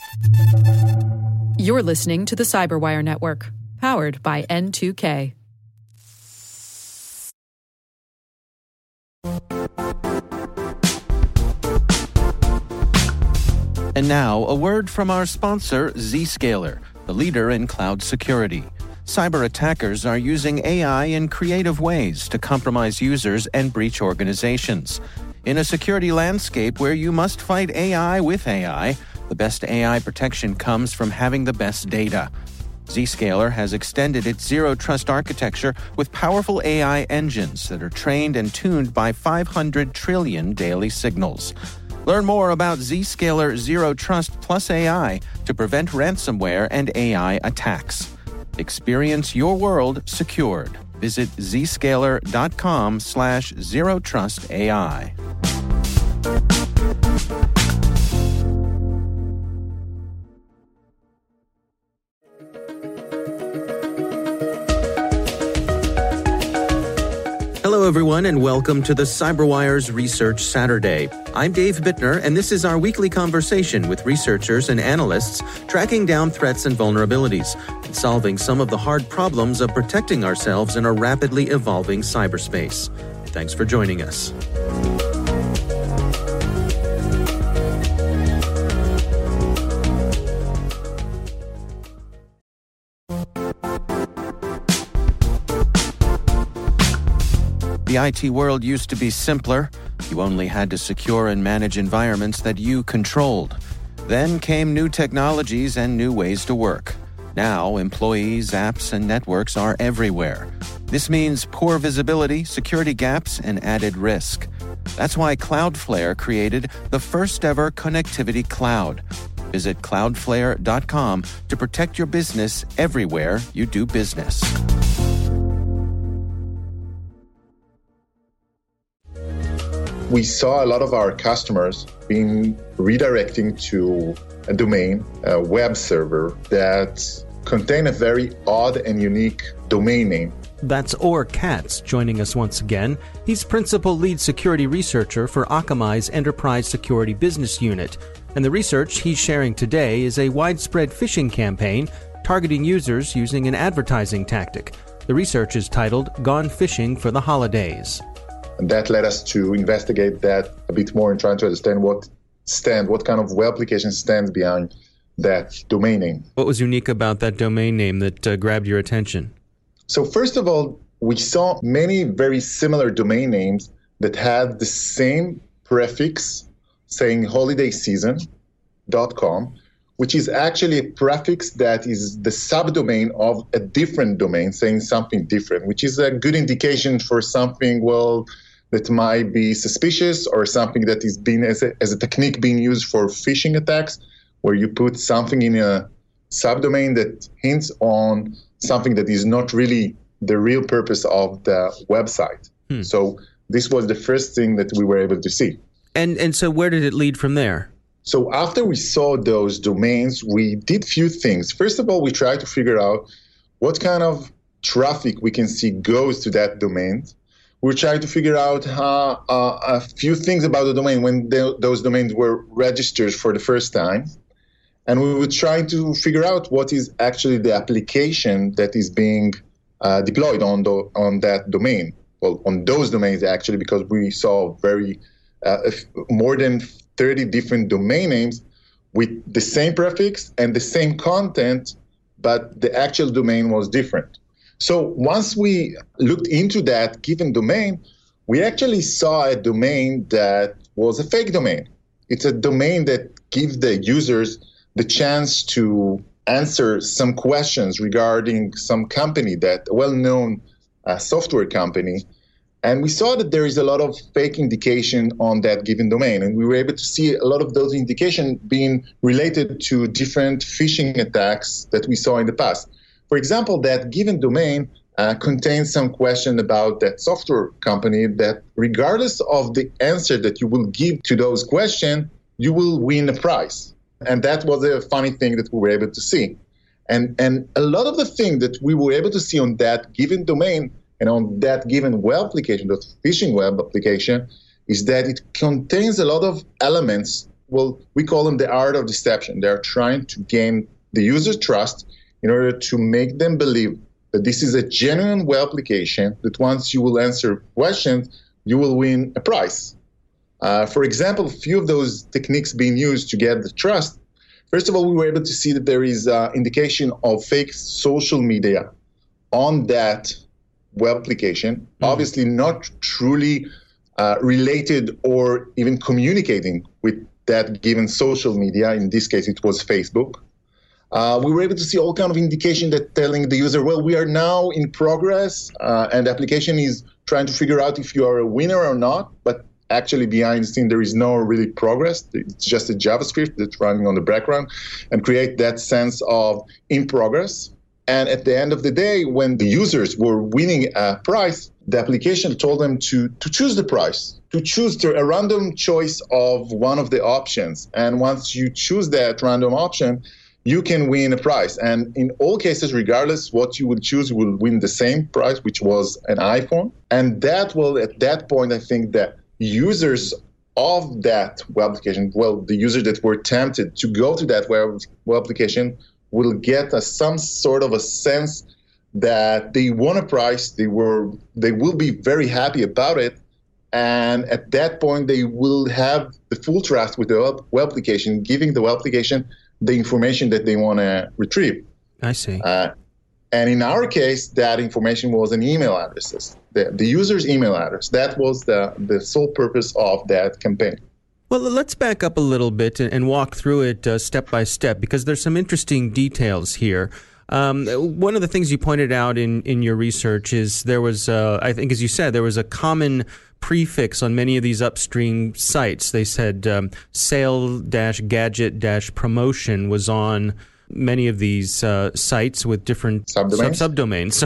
You're listening to the Cyberwire Network, powered by N2K. And now, a word from our sponsor, Zscaler, the leader in cloud security. Cyber attackers are using AI in creative ways to compromise users and breach organizations. In a security landscape where you must fight AI with AI, the best AI protection comes from having the best data. Zscaler has extended its zero-trust architecture with powerful AI engines that are trained and tuned by 500 trillion daily signals. Learn more about Zscaler Zero Trust Plus AI to prevent ransomware and AI attacks. Experience your world secured. Visit zscaler.com/zerotrustai. Hello, everyone, and welcome to the CyberWire's Research Saturday. I'm Dave Bittner, and this is our weekly conversation with researchers and analysts tracking down threats and vulnerabilities and solving some of the hard problems of protecting ourselves in a rapidly evolving cyberspace. Thanks for joining us. The IT world used to be simpler. You only had to secure and manage environments that you controlled. Then came new technologies and new ways to work. Now, employees, apps, and networks are everywhere. This means poor visibility, security gaps, and added risk. That's why Cloudflare created the first-ever connectivity cloud. Visit cloudflare.com to protect your business everywhere you do business. We saw a lot of our customers being redirecting to a domain, a web server that contained a very odd and unique domain name. That's Or Katz joining us once again. He's Principal Lead Security Researcher for Akamai's Enterprise Security Business Unit. And the research he's sharing today is a widespread phishing campaign targeting users using an advertising tactic. The research is titled Gone Phishing for the Holidays. And that led us to investigate that a bit more and trying to understand what kind of web application stands behind that domain name. What was unique about that domain name that grabbed your attention? So first of all, we saw many very similar domain names that had the same prefix saying holidayseason.com, which is actually a prefix that is the subdomain of a different domain saying something different, which is a good indication for something, that might be suspicious or something that is being as a technique being used for phishing attacks, where you put something in a subdomain that hints on something that is not really the real purpose of the website. So this was the first thing that we were able to see. And so where did it lead from there? So after we saw those domains, we did few things. First of all, we tried to figure out what kind of traffic we can see goes to that domain. We tried to figure out a few things about the domain when those domains were registered for the first time. And we would try to figure out what is actually the application that is being deployed on that domain. Well, on those domains, actually, because we saw more than 30 different domain names with the same prefix and the same content, but the actual domain was different. So once we looked into that given domain, we actually saw a domain that was a fake domain. It's a domain that gives the users the chance to answer some questions regarding some company, that a well-known software company. And we saw that there is a lot of fake indication on that given domain. And we were able to see a lot of those indications being related to different phishing attacks that we saw in the past. For example, that given domain contains some question about that software company that regardless of the answer that you will give to those questions, you will win a prize. And that was a funny thing that we were able to see. And a lot of the things that we were able to see on that given domain and on that given web application, that phishing web application, is that it contains a lot of elements well, we call them the art of deception. They're trying to gain the user's trust in order to make them believe that this is a genuine web application, that once you will answer questions, you will win a prize. For example, a few of those techniques being used to get the trust. First of all, we were able to see that there is indication of fake social media on that web application, obviously not truly related or even communicating with that given social media. In this case, it was Facebook. We were able to see all kind of indication that telling the user, well, we are now in progress, and the application is trying to figure out if you are a winner or not, but actually behind the scene there is no really progress. It's just a JavaScript that's running on the background and create that sense of in progress. And at the end of the day, when the users were winning a prize, the application told them to choose the prize, to choose a random choice of one of the options. And once you choose that random option, you can win a prize. And in all cases, regardless what you will choose, you will win the same prize, which was an iPhone. And that will, at that point, I think that users of that web application, well, the users that were tempted to go to that web application will get some sort of a sense that they won a prize, they will be very happy about it, and at that point they will have the full trust with the web application, giving the web application the information that they want to retrieve. I see. And in our case, that information was an email addresses, the user's email address. That was the sole purpose of that campaign. Well, let's back up a little bit and walk through it step by step, because there's some interesting details here. One of the things you pointed out in your research is there was, I think as you said, there was a common prefix on many of these upstream sites. They said sale-gadget-promotion was on many of these sites with different subdomains.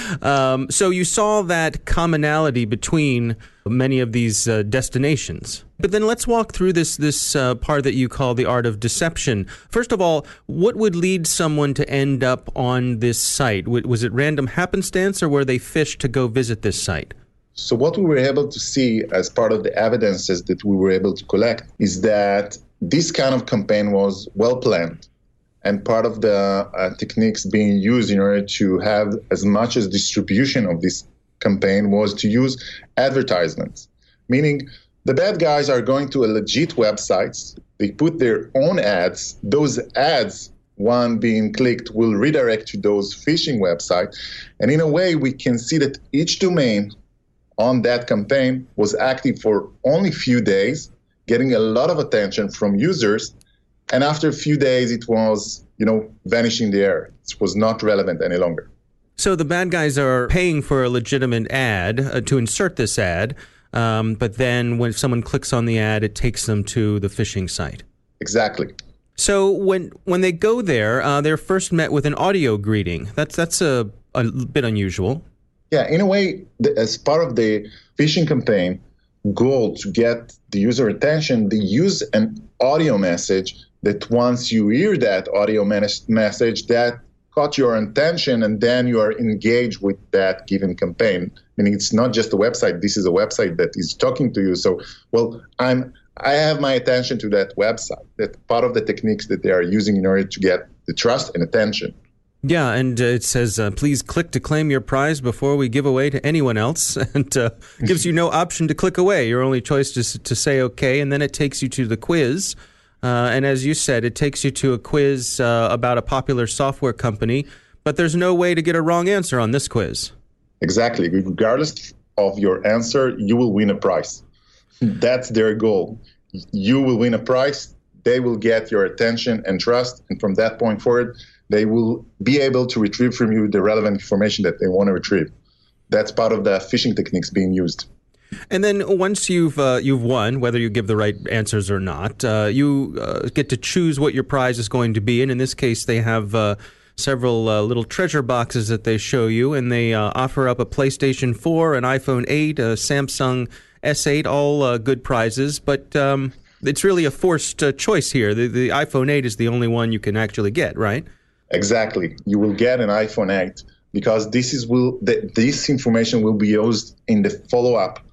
So you saw that commonality between many of these destinations. But then let's walk through this part that you call the art of deception. First of all, what would lead someone to end up on this site? Was it random happenstance, or were they fished to go visit this site? So what we were able to see as part of the evidences that we were able to collect is that this kind of campaign was well planned. And part of the techniques being used in order to have as much as distribution of this campaign was to use advertisements, meaning the bad guys are going to a legit websites, they put their own ads, those ads, one being clicked, will redirect to those phishing websites, and in a way we can see that each domain on that campaign was active for only a few days, getting a lot of attention from users, and after a few days it was, vanishing in the air. It was not relevant any longer. So the bad guys are paying for a legitimate ad to insert this ad, but then when someone clicks on the ad, it takes them to the phishing site. Exactly. So when they go there, they're first met with an audio greeting. That's a bit unusual. Yeah, in a way, as part of the phishing campaign goal to get the user attention, they use an audio message that once you hear that audio message, that caught your attention, and then you are engaged with that given campaign. Meaning it's not just a website, this is a website that is talking to you. So, well, I have my attention to that website. That's part of the techniques that they are using in order to get the trust and attention. Yeah, and it says, please click to claim your prize before we give away to anyone else, and gives you no option to click away. Your only choice is to say okay, and then it takes you to the quiz. And as you said, it takes you to a quiz about a popular software company, but there's no way to get a wrong answer on this quiz. Exactly. Regardless of your answer, you will win a prize. That's their goal. You will win a prize, they will get your attention and trust, and from that point forward, they will be able to retrieve from you the relevant information that they want to retrieve. That's part of the phishing techniques being used. And then once you've won, whether you give the right answers or not, you get to choose what your prize is going to be. And in this case, they have several little treasure boxes that they show you, and they offer up a PlayStation 4, an iPhone 8, a Samsung S8, all good prizes. But it's really a forced choice here. The iPhone 8 is the only one you can actually get, right? Exactly. You will get an iPhone 8 because this information will be used in the follow-up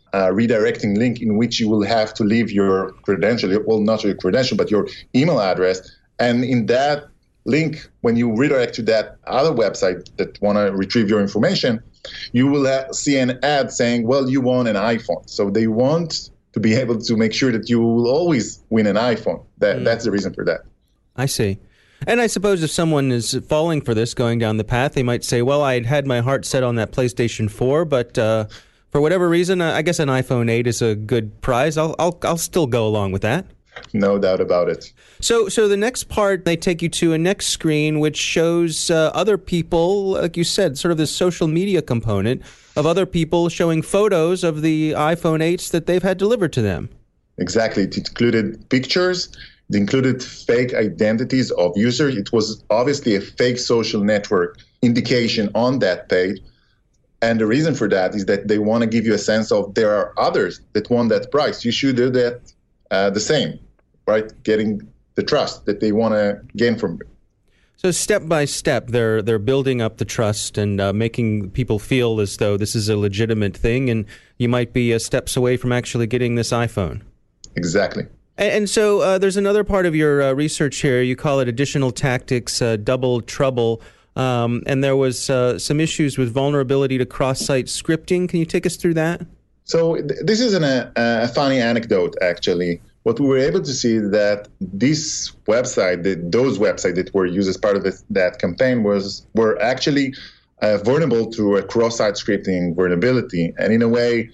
redirecting link in which you will have to leave your credential, well, not your credential, but your email address. And in that link, when you redirect to that other website that want to retrieve your information, you will see an ad saying, well, you won an iPhone. So they want to be able to make sure that you will always win an iPhone. That's the reason for that. I see. And I suppose if someone is falling for this, going down the path, they might say, well, I had my heart set on that PlayStation 4, but for whatever reason, I guess an iPhone 8 is a good prize. I'll still go along with that. No doubt about it. So the next part, they take you to a next screen, which shows other people, like you said, sort of this social media component of other people showing photos of the iPhone 8s that they've had delivered to them. Exactly. It included pictures. It included fake identities of users. It was obviously a fake social network indication on that page. And the reason for that is that they want to give you a sense of there are others that won that prize. You should do that the same, right? Getting the trust that they want to gain from you. So step by step, they're building up the trust and making people feel as though this is a legitimate thing, and you might be steps away from actually getting this iPhone. Exactly. And so there's another part of your research here. You call it additional tactics, double trouble. And there was some issues with vulnerability to cross-site scripting. Can you take us through that? So this is a funny anecdote, actually. What we were able to see is that this website, those websites that were used as part of that campaign were actually vulnerable to a cross-site scripting vulnerability. And in a way,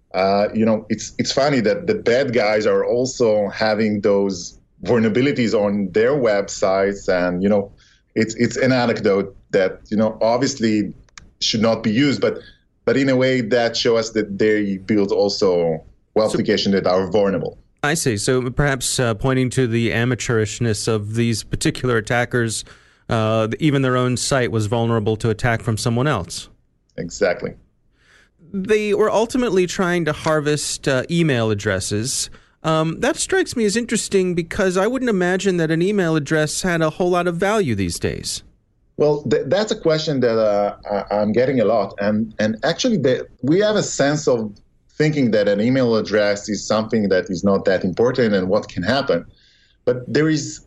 it's funny that the bad guys are also having those vulnerabilities on their websites, and it's an anecdote that obviously should not be used, but in a way that shows us that they build also applications that are vulnerable. I see. So perhaps pointing to the amateurishness of these particular attackers, even their own site was vulnerable to attack from someone else. Exactly. They were ultimately trying to harvest email addresses. That strikes me as interesting because I wouldn't imagine that an email address had a whole lot of value these days. Well, that's a question that I'm getting a lot. And actually, we have a sense of thinking that an email address is something that is not that important and what can happen. But there is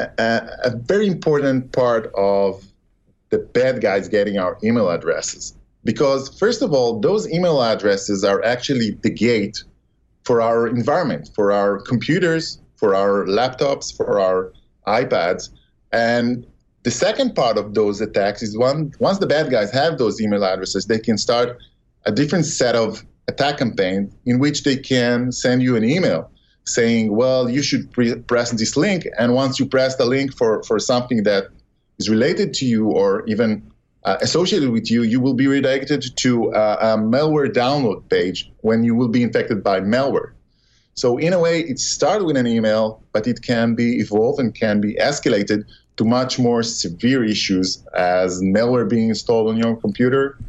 a very important part of the bad guys getting our email addresses. Because, first of all, those email addresses are actually the gate for our environment, for our computers, for our laptops, for our iPads. And the second part of those attacks is once the bad guys have those email addresses, they can start a different set of attack campaign in which they can send you an email saying, well, you should press this link. And once you press the link for something that is related to you or even associated with you, you will be redirected to a malware download page when you will be infected by malware. So in a way, it started with an email, but it can be evolved and can be escalated to much more severe issues as malware being installed on your computer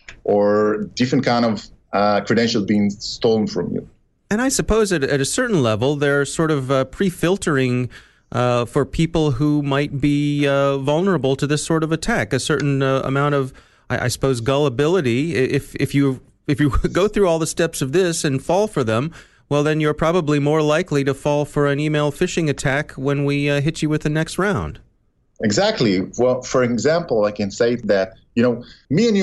or different kind of credentials being stolen from you. And I suppose at a certain level, they're sort of pre-filtering for people who might be vulnerable to this sort of attack. A certain amount of, I suppose, gullibility. If you go through all the steps of this and fall for them, well, then you're probably more likely to fall for an email phishing attack when we hit you with the next round. Exactly. Well, for example, I can say that me and you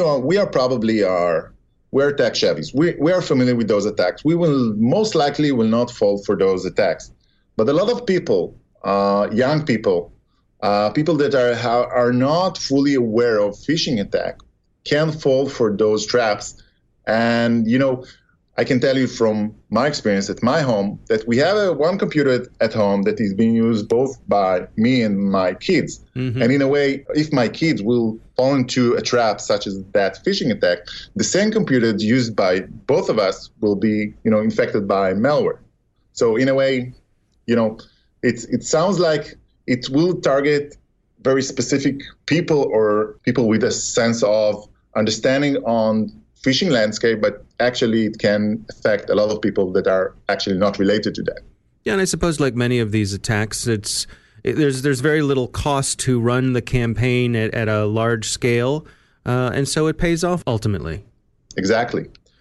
we're tech Chevys. We are familiar with those attacks. We will most likely will not fall for those attacks. But a lot of people, young people, people that are not fully aware of phishing attack, can fall for those traps. And I can tell you from my experience at my home that we have one computer at home that is being used both by me and my kids. Mm-hmm. And in a way, if my kids will fall into a trap such as that phishing attack, the same computer used by both of us will be, infected by malware. So in a way, it sounds like it will target very specific people or people with a sense of understanding on phishing landscape, but actually it can affect a lot of people that are actually not related to that. Yeah, and I suppose like many of these attacks, there's very little cost to run the campaign at a large scale, and so it pays off ultimately. Exactly.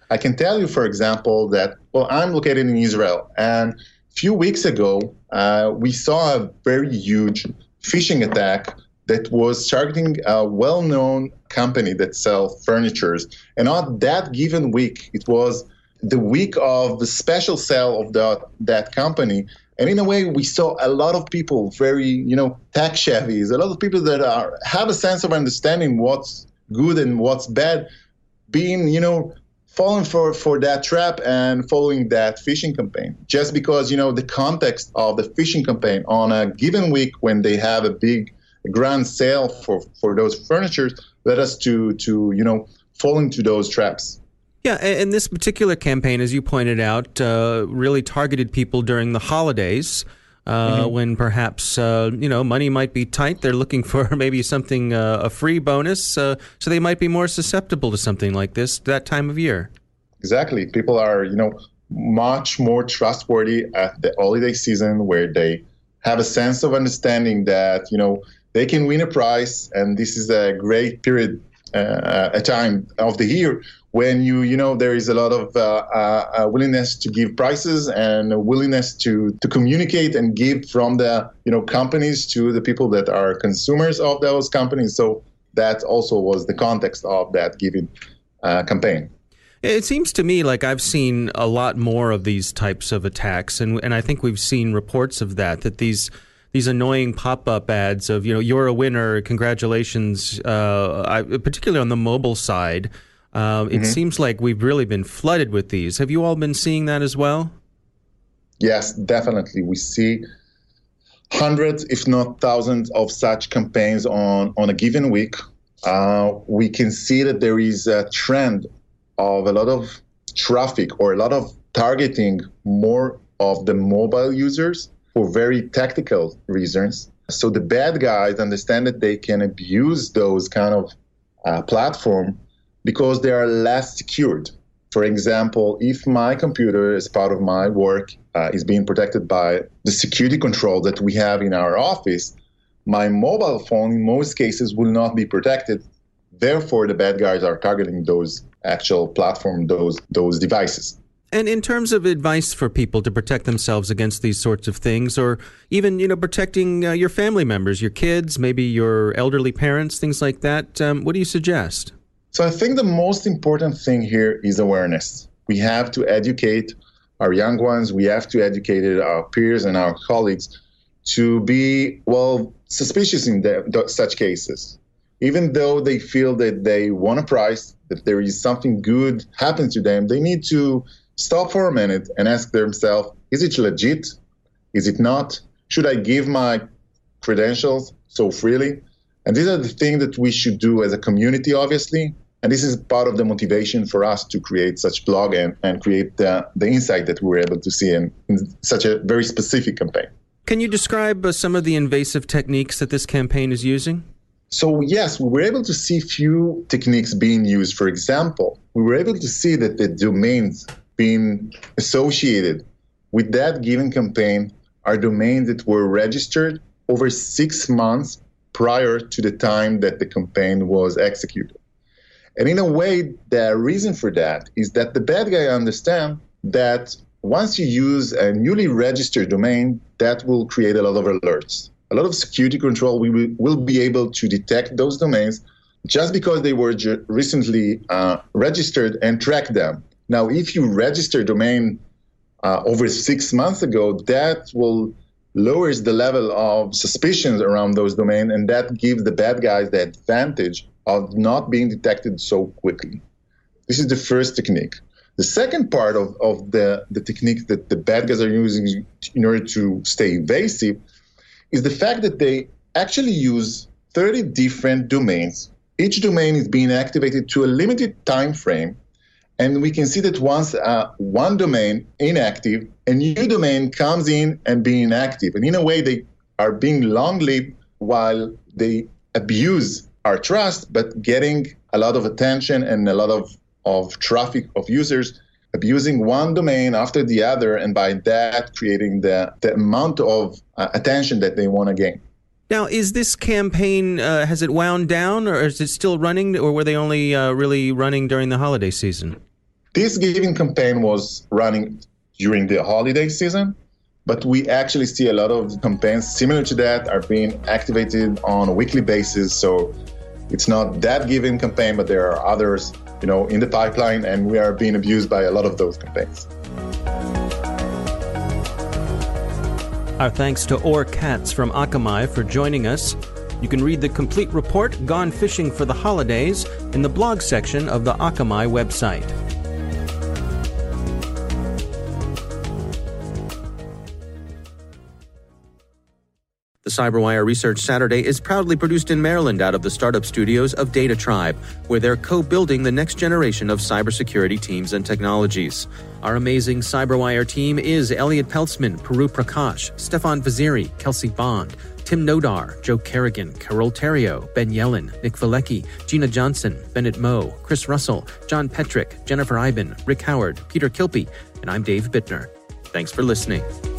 I can tell you, for example, that, well, I'm located in Israel, and a few weeks ago, we saw a very huge phishing attack that was targeting a well-known company that sells furniture. And on that given week, it was the week of the special sale of that company. And in a way, we saw a lot of people very, tech savvy, a lot of people that have a sense of understanding what's good and what's bad, being, falling for that trap and following that phishing campaign. Just because, the context of the phishing campaign on a given week when they have a big grand sale for those furnitures led us to fall into those traps. Yeah, and this particular campaign, as you pointed out, really targeted people during the holidays when perhaps, money might be tight. They're looking for maybe something, a free bonus, so they might be more susceptible to something like this that time of year. Exactly. People are, much more trustworthy at the holiday season where they have a sense of understanding that, they can win a prize, and this is a great period, a time of the year when there is a lot of willingness to give prices and a willingness to communicate and give from the companies to the people that are consumers of those companies. So that also was the context of that given campaign. It seems to me like I've seen a lot more of these types of attacks, and I think we've seen reports of that these annoying pop-up ads of, you're a winner, congratulations, particularly on the mobile side. It seems like we've really been flooded with these. Have you all been seeing that as well? Yes, definitely. We see hundreds, if not thousands, of such campaigns on a given week. We can see that there is a trend of a lot of traffic or a lot of targeting more of the mobile users for very tactical reasons. So the bad guys understand that they can abuse those kind of platform because they are less secured. For example, if my computer as part of my work is being protected by the security control that we have in our office, my mobile phone in most cases will not be protected. Therefore, the bad guys are targeting those actual platform, those devices. And in terms of advice for people to protect themselves against these sorts of things, or even, protecting your family members, your kids, maybe your elderly parents, things like that, what do you suggest? So I think the most important thing here is awareness. We have to educate our young ones. We have to educate our peers and our colleagues to be, suspicious in such cases. Even though they feel that they won a prize, that there is something good happens to them, they need to stop for a minute and ask themselves, is it legit? Is it not? Should I give my credentials so freely? And these are the things that we should do as a community, obviously. And this is part of the motivation for us to create such blog and create the insight that we were able to see in such a very specific campaign. Can you describe some of the invasive techniques that this campaign is using? So yes, we were able to see few techniques being used. For example, we were able to see that the domains being associated with that given campaign are domains that were registered over 6 months prior to the time that the campaign was executed. And in a way, the reason for that is that the bad guy understand that once you use a newly registered domain, that will create a lot of alerts. A lot of security control will be able to detect those domains just because they were recently registered and track them. Now, if you register a domain over 6 months ago, that will lowers the level of suspicions around those domains, and that gives the bad guys the advantage of not being detected so quickly. This is the first technique. The second part of the technique that the bad guys are using in order to stay evasive is the fact that they actually use 30 different domains. Each domain is being activated to a limited time frame. And we can see that once one domain inactive, a new domain comes in and being active. And in a way, they are being long-lived while they abuse our trust, but getting a lot of attention and a lot of traffic of users abusing one domain after the other, and by that creating the amount of attention that they want to gain. Now, is this campaign, has it wound down, or is it still running, or were they only really running during the holiday season? This giving campaign was running during the holiday season, but we actually see a lot of campaigns similar to that are being activated on a weekly basis. So it's not that giving campaign, but there are others, in the pipeline, and we are being abused by a lot of those campaigns. Our thanks to Or Katz from Akamai for joining us. You can read the complete report, Gone Fishing for the Holidays, in the blog section of the Akamai website. The CyberWire Research Saturday is proudly produced in Maryland out of the startup studios of Data Tribe, where they're co-building the next generation of cybersecurity teams and technologies. Our amazing CyberWire team is Elliot Peltzman, Puru Prakash, Stefan Vaziri, Kelsey Bond, Tim Nodar, Joe Kerrigan, Carol Terrio, Ben Yellen, Nick Valecki, Gina Johnson, Bennett Moe, Chris Russell, John Petrick, Jennifer Iben, Rick Howard, Peter Kilpie, and I'm Dave Bittner. Thanks for listening.